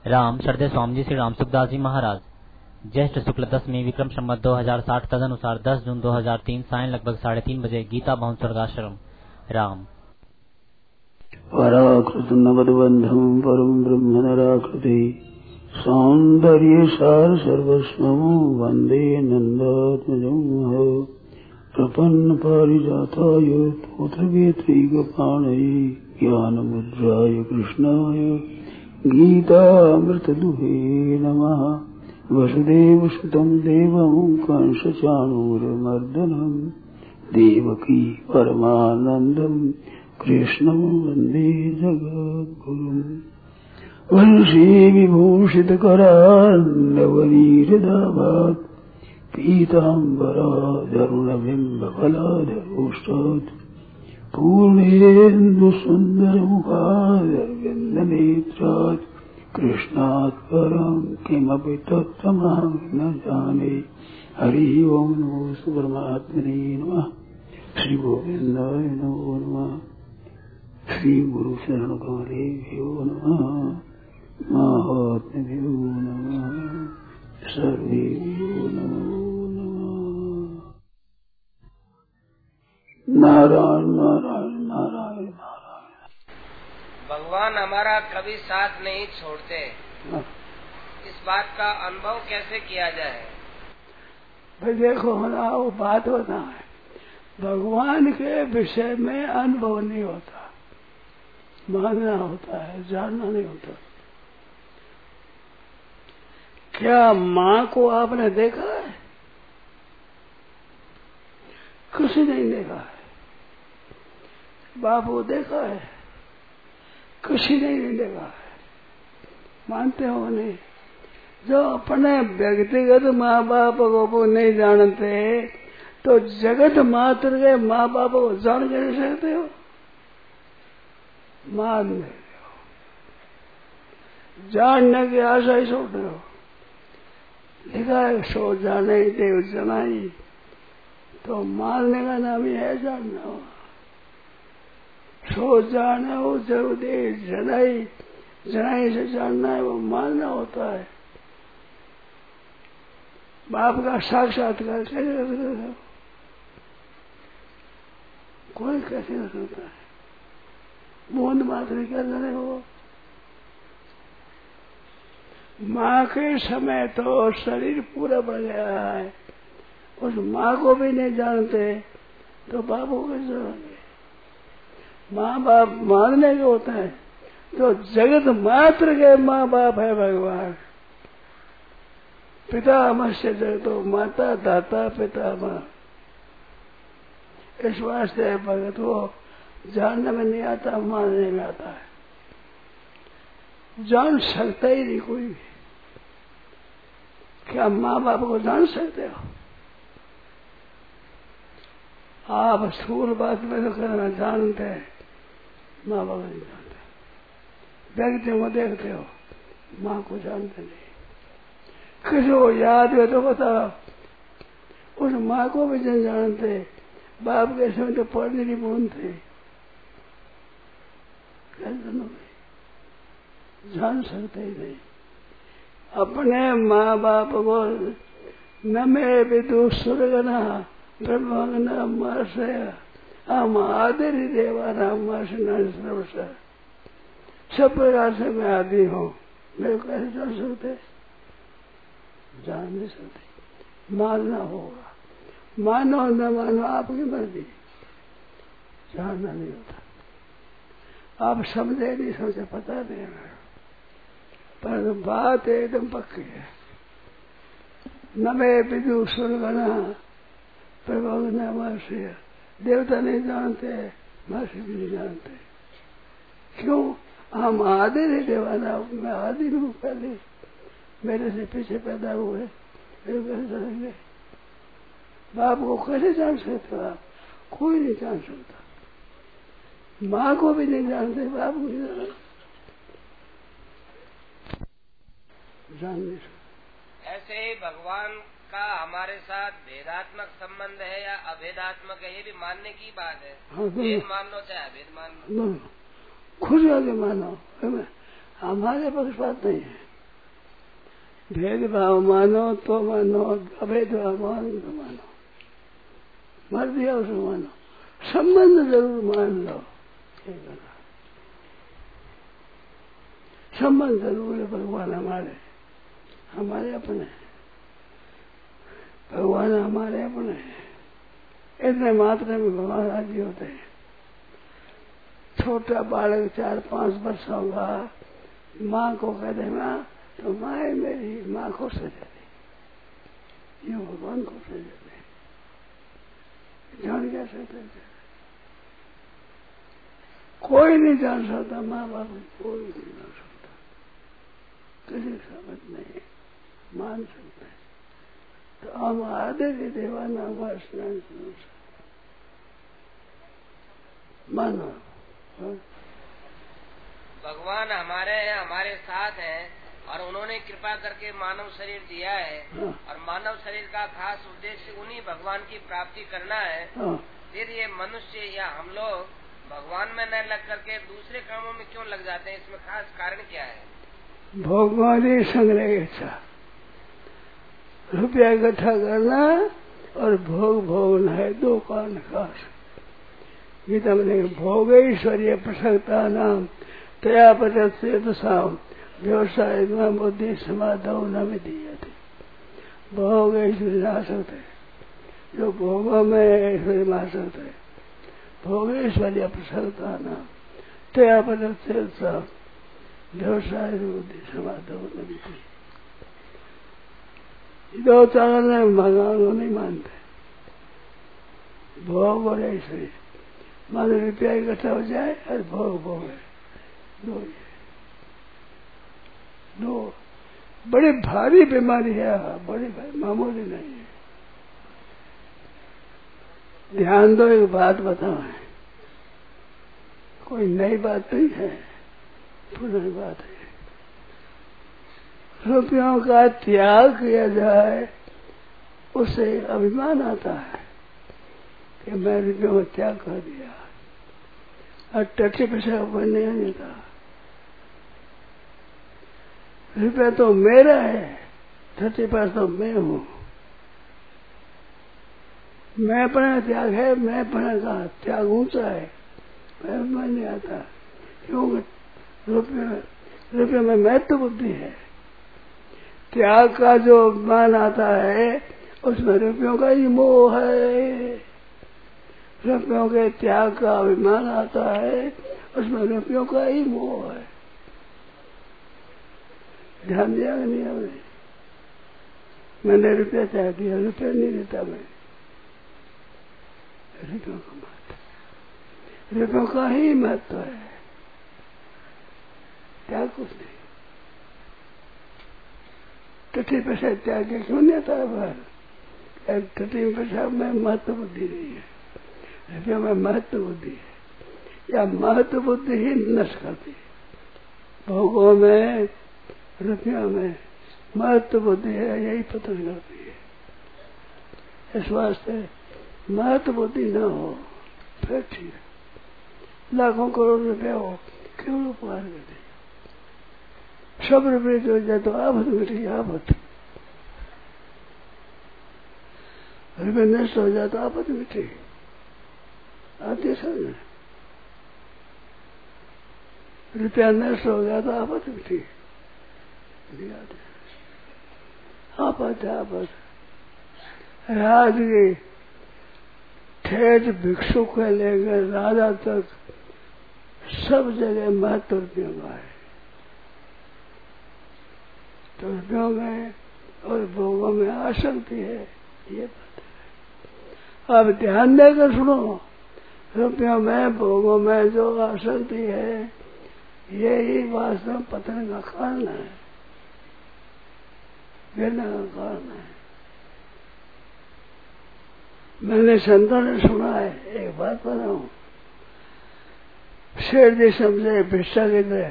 राम श्रद्धेय स्वामी जी श्री राम सुखदास जी महाराज। ज्येष्ठ शुक्ल दशमी विक्रम संवत 2060 तदनुसार 10 जून 2003 सायं लगभग 3:30 बजे गीता भवन स्वर्गाश्रम। राम। पराकृत नवद्बंधम परम ब्रह्म नराकृति सौंदर्य सार सर्वस्वं वंदे नंदात्मजं प्रपन्न पारिजाताय तोत्रवेत्रैकपाणये ज्ञानमुद्राय कृष्णाय गीतामृतदुहे नमः। वसुदेवसुतं देवं कंसचाणूरमर्दनं देवकी परमानन्दं कृष्णं वन्दे जगद्गुरुम्। वंशी विभूषितकरान्नवनीरदाभात् पीताम्बराधरुणबिम्बफलाधरोष्टात् पूर्णेन्दुसुन्दरमुखादरविन्दनेत्रात् कृष्णात् परं किमपि तत्त्वमहं न जाने। हरि ओं नमो परमात्मने नमः। श्री गोविन्दाय नमो नमः। श्री गुरु शरण कमलेभ्यो नमः। महात्म्यो नमः। सर्वेभ्यो नमो नमः। नारायण नारायण नारायण नारायण। भगवान हमारा कभी साथ नहीं छोड़ते, इस बात का अनुभव कैसे किया जाए? भाई देखो ना, वो बात होता है, भगवान के विषय में अनुभव नहीं होता, मानना होता है, जानना नहीं होता। क्या माँ को आपने देखा है? किसी नहीं देखा है। बाप को देखा है? किसी ने नहीं देखा है। मानते हो नहीं? जो अपने व्यक्तिगत माँ बाप को नहीं जानते तो जगत मात्र के माँ बाप को जान के नहीं सकते हो? मान लेते हो, जानने की आशा ही छोड़ते हो। लिखा है सो जाने देव जनाई, तो मानने का नाम ही है जानना हो। सो जाने हो जरूर देव जनाई, जनाई से जानना है, वो मानना होता है। बाप का साक्षात्कार कैसे कर सकते हो? कोई कैसे कर सकता है? बूंद मात्र क्या जाने हो। माँ के समय तो शरीर पूरा बढ़ गया है, उस माँ को भी नहीं जानते तो बाप को कैसे जानेंगे? माँ बाप मानने के होता है तो जगत मात्र के माँ बाप है भगवान। पिता मत्स्य जगतो माता दाता पिता माँ। इस वास्ते भगत वो जानने में नहीं आता, मानने में आता है। जान सकता ही नहीं कोई भी। क्या माँ बाप को जान सकते हो? आप स्थूल बात में तो करना जानते हैं, माँ बाप नहीं जानते। व्यक्ति को देखते हो, माँ को जानते नहीं। किसी को याद है तो बताओ, उस माँ को भी नहीं जानते। बाप के समय तो पढ़ने नहीं बोलते, जान सकते ही नहीं। अपने माँ बाप को न में विदु सुरगना ब्रह्मगना मार्षय हम आदि देवा राम सर्वस। सब प्रकार से मैं आदि हूँ, मेरे को कैसे जान सकते? जान नहीं सकते। मानना होगा, मानो न मानो आपकी मर्जी, जानना नहीं होता। आप समझे नहीं समझे पता नहीं है, पर बात एकदम पक्की है। न मैं विदु सुरगना प्रभुगना महर्षि, देवता नहीं जानते, महर्षि भी नहीं जानते। क्यों? हम आदि नहीं देवाना, मैं आदि हूँ, पहले मेरे से पीछे पैदा हुए, मेरे कैसे जानेंगे? बाप को कैसे जान सकते हो आप? कोई नहीं जान सकता। माँ को भी नहीं जानते, बाप को नहीं जानते, जान नहीं सकते। ऐसे ही भगवान का हमारे साथ भेदात्मक संबंध है या अभेदात्मक है, ये भी मानने की बात है। हाँ, भेद मान लो चाहे अभेद मान लो, खुश होके मानो, हमारे पक्षपात नहीं है। भेदभाव मानो तो मानो, अभेदभाव मानो तो मानो, मर दिया उसको मानो, संबंध जरूर मान लो। संबंध जरूर है, भगवान हमारे हमारे अपने, भगवान हमारे अपने, इतने मात्रा में भगवान राजी होते हैं। छोटा बालक 4-5 वर्ष होगा, माँ को कह दे माँ, तो माँ है मेरी, माँ खुश हो जाती, यूँ भगवान खुश हो जाते हैं। जान क्या सकते थे? कोई नहीं जान सकता, माँ बाप कोई नहीं जान सकता, किसी समझ नहीं मान सकते। तो हम आदे के देवाना हमारे स्नान मानो। भगवान हमारे हैं, हमारे साथ हैं, और उन्होंने कृपा करके मानव शरीर दिया है। हाँ। और मानव शरीर का खास उद्देश्य उन्हीं भगवान की प्राप्ति करना है। हाँ। फिर ये मनुष्य या हम लोग भगवान में न लग करके दूसरे कामों में क्यों लग जाते हैं? इसमें खास कारण क्या है? भगवान संग्रह इच्छा, रुपया इकट्ठा करना और भोग भोगना है, दो कारण खास। गीता में भोग ऐश्वर्य प्रसक्ता नाम तया पचते व्यवसाय बुद्धि समाधव न विधीये। भोग ऐश्वर्य आसक्त है, जो भोगों में ऐश्वर्य में आसक्त है, भोग ऐश्वर्य प्रसक्ता नाम तया पचते व्यवसाय बुद्धि समाधव न विधीये। दो चरण में भगवान को नहीं मानते, भोग और ऐश्वर्य। मान रुपया इकट्ठा हो जाए और भोग भोग है, दो बड़ी भारी बीमारी है, बड़ी भारी, मामूली नहीं है। ध्यान दो, एक बात बताओ, कोई नई बात नहीं है, पुरानी बात है। रुपयों का त्याग किया जाए, उससे अभिमान आता है कि मैं रुपयों का त्याग कर दिया, और टट्टी पैसा बनने नहीं था। रुपया तो मेरा है, टट्टी पैसा तो मैं हूँ। मैं अपना त्याग है, मैं अपना का त्याग ऊंचा है, मैं नहीं आता, क्योंकि रुपये में महत्व बुद्धि है। त्याग का जो मान आता है, उसमें रुपयों का ही मोह है। रुपयों के त्याग का अभिमान आता है, उसमें रुपयों का ही मोह है। ध्यान दिया नहीं हमने? मैंने रुपया त्याग दिया, रुपया नहीं देता मैं, रुपयों का महत्व, रुपयों का ही महत्व है, त्याग कुछ नहीं। टट्टी पैसा त्याग के क्यों नहीं आता है बाहर? टट्टी पैसा में महत्व बुद्धि नहीं है, रुपया में महत्व बुद्धि है, या महत्व बुद्धि ही नष्ट करती है। भोगों में, रुपया में महत्व बुद्धि है, यही पतन करती है। इस वास्ते महत्व बुद्धि न हो फिर ठीक है। लाखों करोड़ रुपया हो, क्यों उपकार करते? सब रुपये जो जाए तो आफत मिटी, आफत। रुपये नष्ट हो जाए तो आफत मिटी, आती समझ। रुपया नष्ट हो गया तो आफत मिटी, आफत आफत। राज की ठेठ भिक्षु के लेकर राजा तक सब जगह महत्व रुपयों का है। तो रुपयों में और भोगों में आसक्ति है, ये बात है। अब ध्यान देकर सुनो, रुपयों में भोगों में जो आसक्ति है, यही वास्तव पतन का कारण है, गिरने का कारण है। मैंने संतों ने सुना है, एक बात बताऊं, शेर जी समझे भिक्षा की तरह,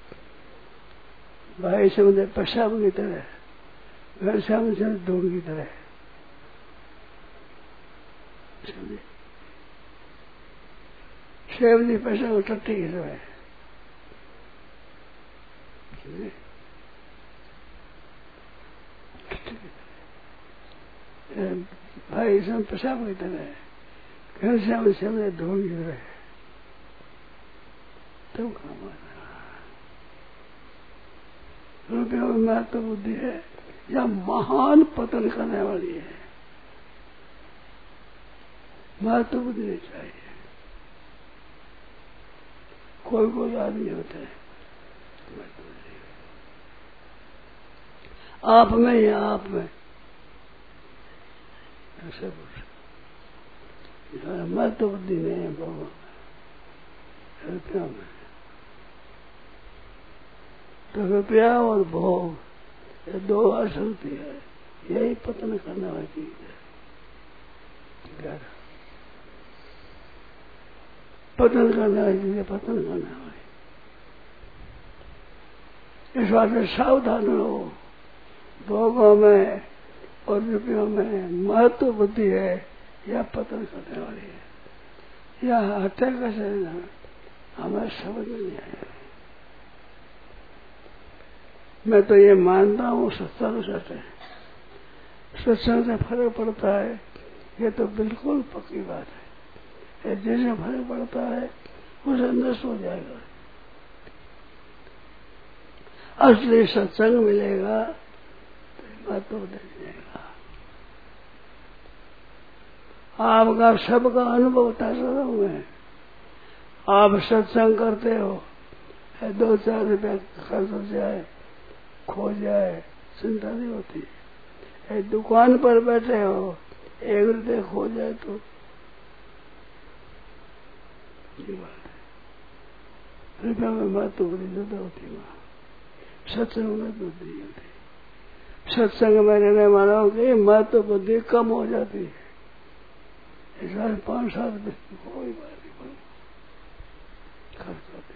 भाई समझे पेशाब की तरह, घर समझे धूल की तरह, समझे शेर जी पेशाब टट्टी की तरह। भाई इसमें पेशाब की तरह घनश्याम से हमने ढूंढ रहे तब काम आना। रुपयों में महत्व बुद्धि है या महान पतन करने वाली है। महत्व बुद्धि नहीं चाहिए। कोई आदमी होता है आप में या आप में ऐसे महत्व बुद्धि नहीं है भगवान रुपया में। तो रुपया और भोग ये दो असंति है। यही पतन करने वाली चीज है। पतन करने वाली चीज है, पतन करने वाली। इस बात से सावधान रहो। भोगों में और रुपयों में महत्व बुद्धि है या पतन करने वाली है। या हत्या कैसे हमें समझ में नहीं आया। मैं तो ये मानता हूँ सत्संग से फर्क पड़ता है, ये तो बिल्कुल पक्की बात है। जैसे फर्क पड़ता है उसे नष्ट हो जाएगा। असली सत्संग मिलेगा तो बात तो नहीं जाएगा। आपका सबका अनुभव होता है। आप सत्संग करते हो, 2-4 रुपया खर्च हो जाए, खो जाए, चिंता नहीं होती। दुकान पर बैठे हो, 1 रुपये खो जाए तो ये बात है। रुपया में महत्व बड़ी ज्यादा होती है। सत्संग में बुद्धि होती। सत्संग में रहने वालों की महत्व बुद्धि कम हो जाती है। इस बार 5-7 रुपये कोई बात नहीं खर्च होते।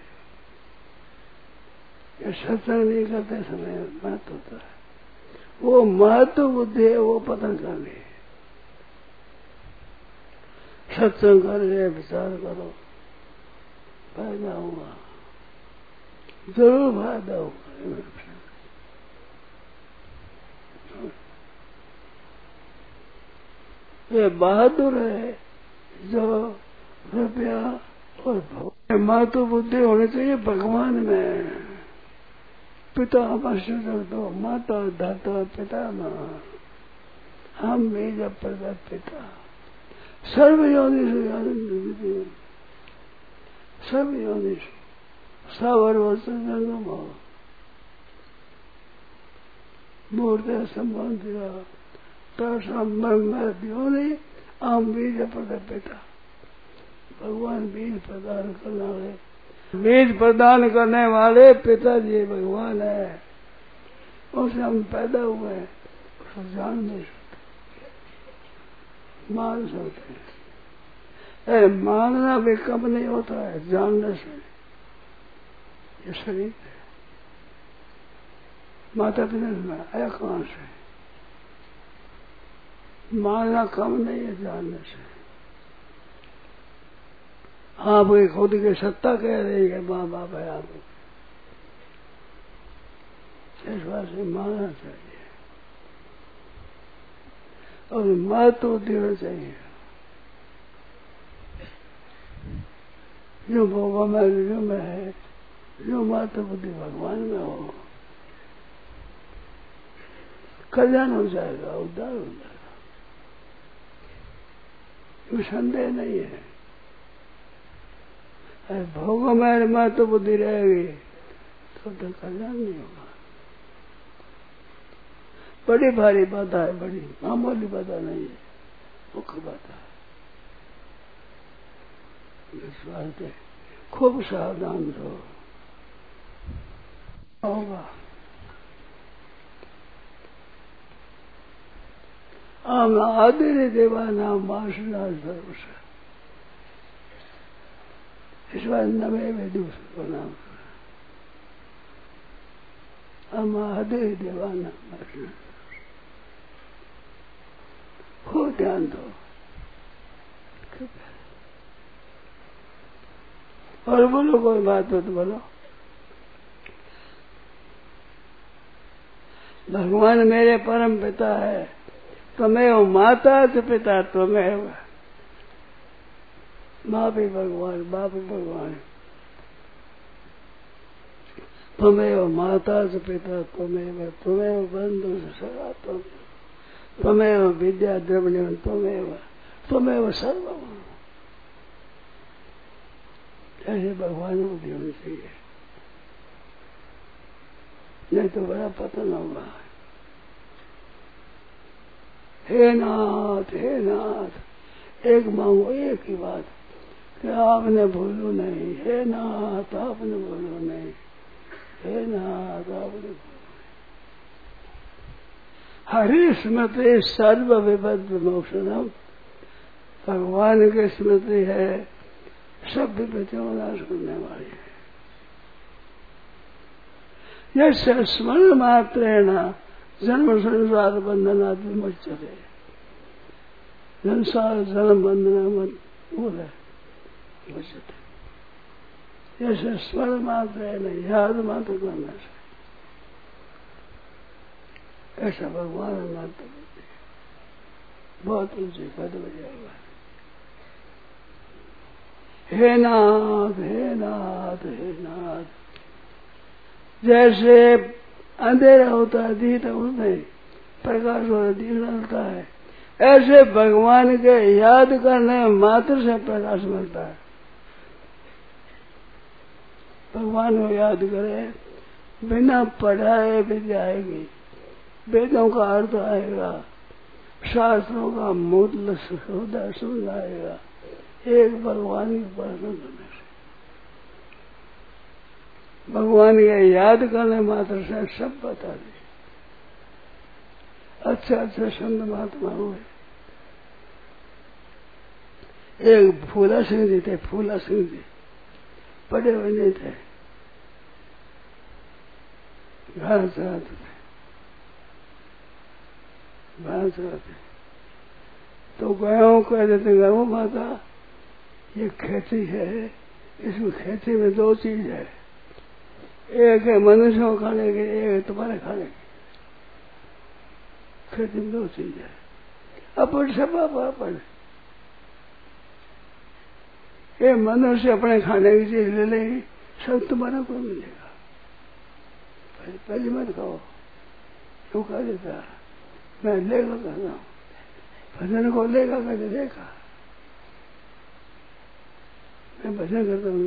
ये सत्संग नहीं करते समय महत्व होता है। वो महत्व बुद्धि है, वो पतन कर ले। सत्संग कर ले, विचार करो, फायदा होगा, जरूर फायदा होगा। ये बहादुर है जो रुपया और भोग महत्व बुद्धि होनी चाहिए भगवान में। पिता पशु दो माता दाता पिता माँ हम बीज प्रदा पिता सर्व योनिषु सर्व योनिषु सावर्वस्व जंगम हो मूर्ति संबंधिया योनि आम बीज प्रदा पिता। भगवान बीज प्रदान करने वाले, बीज प्रदान करने वाले पिताजी भगवान है। उससे हम पैदा हुए, उसको जान नहीं सकते, मान सकते हैं। मानना भी कम नहीं होता है जानने से। ये शरीर है, माता पिता में आया कहाँ से? मानना कम नहीं है जानने से। आपकी खुद की सत्ता कह रही है माँ बाप है आपको, इस बात से मानना चाहिए और महत्व देना चाहिए। जो भोग में है, जो महत्व बुद्धि भगवान में हो, कल्याण हो जाएगा, उद्धार हो जाएगा। कोई संदेह नहीं है। भोग में महत्व बुद्धि रहेगी तो कल्याण नहीं होगा। बड़ी भारी बाधा है, बड़ी मामूली बाधा नहीं है, मुख्य बाधा है। इस बात खूब सावधान रहो, होगा। आम आदि देवा नाम वासना सर्वस। इस बार नवे में दूसरे नाम हम आदि देवा नाम वासना। खूब ध्यान दो और बोलो, कोई बात हो तो बोलो। भगवान मेरे परम पिता है, त्वमेव माता च पिता त्वमेव। माँ भी भगवान, बाप भी भगवान। त्वमेव माता च पिता त्वमेव, त्वमेव बंधु सखा त्वमेव विद्या द्रविणम त्वमेव, त्वमेव सर्वम। ऐसे भगवान को भी होनी चाहिए, नहीं तो बड़ा पतन होगा। हे नाथ, हे नाथ, एक मांगो एक ही बात कि आपने भूलो नहीं। हे नाथ, आपने भूलो नहीं। हे नाथ, आपने भूलो। हरि स्मृति सर्व विपद विमोक्षणम। भगवान की स्मृति है, सब विपत्तियों का नाश करने वाली है। यस्य स्मरण मात्रेण जन्म संसार बंधनात् विमुच्यते। संसार जन्म बंधन बोले मुच्यते। यस्य स्मरण मात्रेण, याद मात्र करना से ऐसा भगवान मात्र बहुत ऊंचे पद हो जाएगा। हे नाथ, हे नाथ, हे नाथ। जैसे अंधेरा होता है दिखता उसमें, प्रकाश होता है दिखना होता है, ऐसे भगवान के याद करने मात्र से प्रकाश मिलता है। भगवान को याद करे, बिना पढ़ाए विद्या आएगी, वेदों का अर्थ आएगा, शास्त्रों का मूल समझ आएगा, एक भगवान की उपासना करने से। भगवान के याद करने मात्र से सब बता दे। अच्छे अच्छे संत महात्मा हुए। एक फूला सिंह जी थे, फूला सिंह जी पढ़े हुए नहीं थे, घास चराते थे, घास चराते। तो गायों कह देते, गौ माता ये खेती है, इसमें खेती में दो चीज है, एक है मनुष्य को खाने के, एक है तुम्हारे खाने के। खेती में दो चीज है, अपन सब अपन। ये मनुष्य अपने खाने की चीज ले लेगी, सब तुम्हारा को मिलेगा। पहले मत खाओ, क्यों कह देता मैं लेगा कहता हूँ, भजन को लेगा कहते देखा, मैं भजन करता हूँ।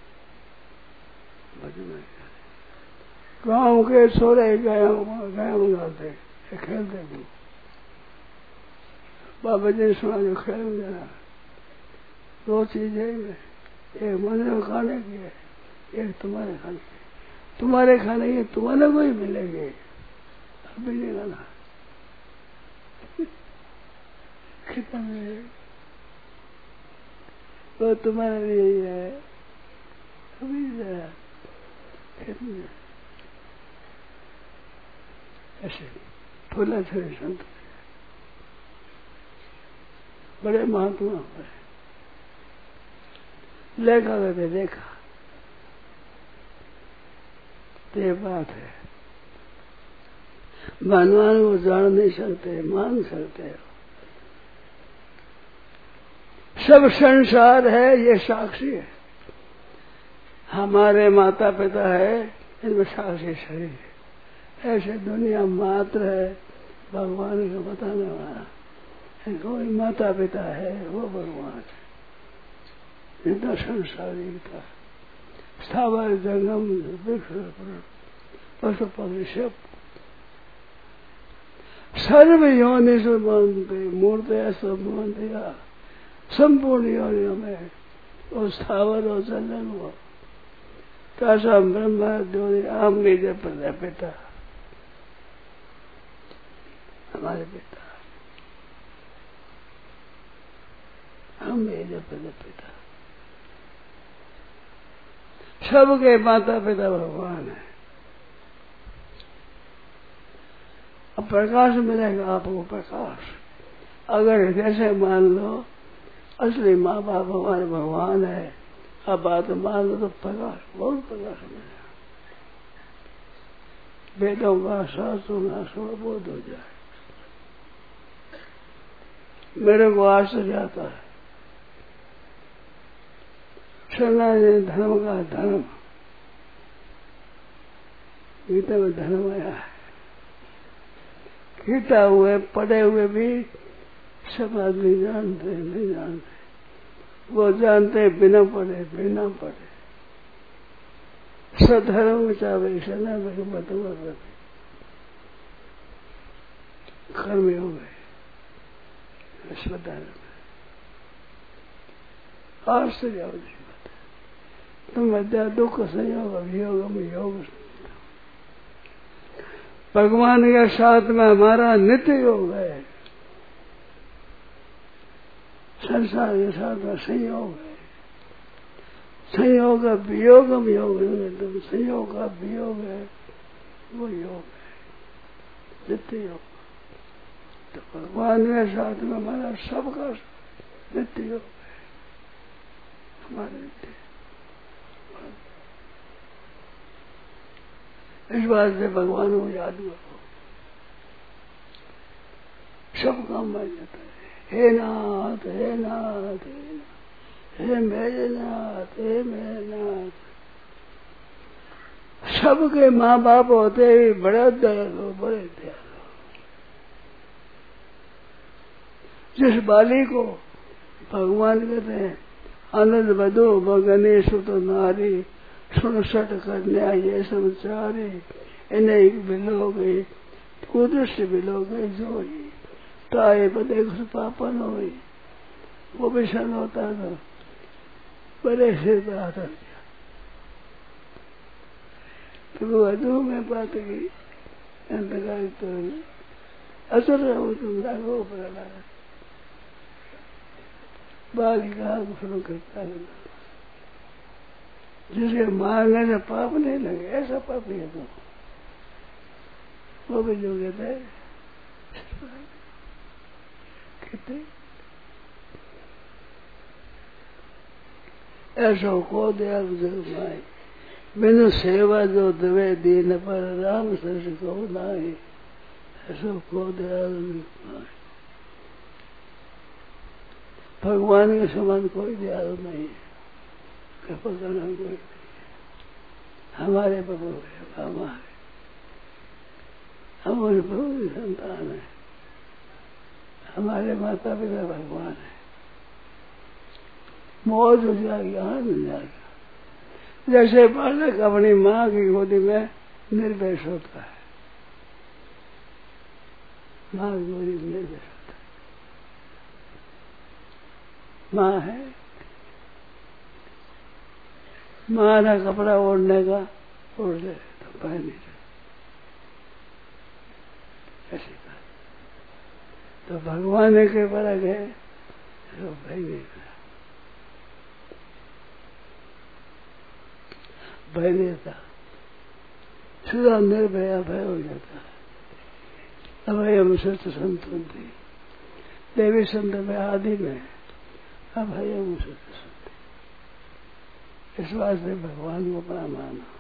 भजन गाँव के छोरे गाया डालते खेलते भी, बाबा जी ने सुना जो खेल में जाना। दो चीजें, एक मनुष्य खाने की है, एक तुम्हारे खाने की। तुम्हारे खाने की तुम्हारे को ही मिलेंगे, अभी नहीं खाना। कितना मिलेगा वो तुम्हारे लिए ही है, अभी जरा ऐसे फूला थे संत बड़े महात्मा हुए। लेखा कहते देखा, तो ये बात है। भगवान को जान नहीं सकते, मान सकते हो। सब संसार है ये साक्षी है, हमारे माता पिता है इनमें साक्षी शरीर है। ऐसे दुनिया मात्र है भगवान को बताने वाला। कोई माता पिता है वो भगवान है। इतना संसारी का स्थावर जंगम पशु पक्षी सब सर्व योनि से मानते मूर्त ऐसा मान दिया। संपूर्ण योनियों में वो स्थावर और चंदन हुआ तासा ब्रह्मा द्योनि आम निज प्रजापिता, हमारे पिता हम निज प्रजापिता। सबके माता पिता भगवान है। अब प्रकाश मिलेगा आपको, प्रकाश। अगर जैसे मान लो असली माँ बाप हमारे भगवान है, अब बात मान लो तो प्रकाश, बहुत प्रकाश मिलेगा। वेदों का शास्त्रों का बोध हो जाए। मेरे को आश्चर्य आता है। सनातन धर्म का धर्म गीता में धर्म आया है। गीता हुए पढ़े हुए भी सब आदमी नहीं जानते। वो जानते बिना पढ़े बिना पढ़े। सधर्म में चाहे सनातन बतवा करते कर्म हो गए अस्पताल में। आश्चर्य हो जाए तुम अध्या दुख संयोग अभियोग योग भगवान के साथ में हमारा नित्य योग है। संसार के साथ में संयोग है। संयोग का वियोगम योग है। संयोग का वियोग है वो योग है नित्य योग। तो भगवान के साथ में हमारा सबका नित्य योग है। हमारे नित्य इस बात से भगवान को याद करो। सब काम बन जाता है। हे नाथ हे नाथ हे मेरे नाथ हे मेरे नाथ। सबके माँ बाप होते ही बड़े दयालु बड़े दयालु। जिस बाली को भगवान कहते हैं आनंद बधो भगने सुत नारी 67 कन्या ये समाचारी इन्हें बिलो गई कुदृष्ट बिलो गई जो ताए बदे घुस पापन हो गई। वो भी सन होता था बड़े से बात तो वधु में बात की अंधकार तो असर रहो तुम लागो पर बालिका शुरू करता है। जिसके मारने से पाप नहीं लगे ऐसा पाप है तो वो भी जो कहते हैं ऐसा को दयाल माए बिनु सेवा जो दवे दीन पर राम सरस को नाई। ऐसा को दयाल माए भगवान के समान कोई दयाल नहीं है। कृपा करना कोई नहीं। हमारे प्रभु है हमारे हमारे प्रभु की संतान है। हमारे माता पिता भगवान है। मौज हो जाएगी आनंद जाएगा। जैसे बालक अपनी माँ की गोदी में निर्भय होता है। माँ की गोदी में निर्भय होता है। माँ है माँ ना कपड़ा ओढ़ने का ओढ़ ले तो पहन नहीं ऐसी बात। तो भगवान के परक है तो भाई नहीं भय देता सुधा निर्भया भय हो जाता है। अभयम सच संतुंती देवी संत में आदि में अभयम सच संत। इस बात से भगवान को बड़ा माना।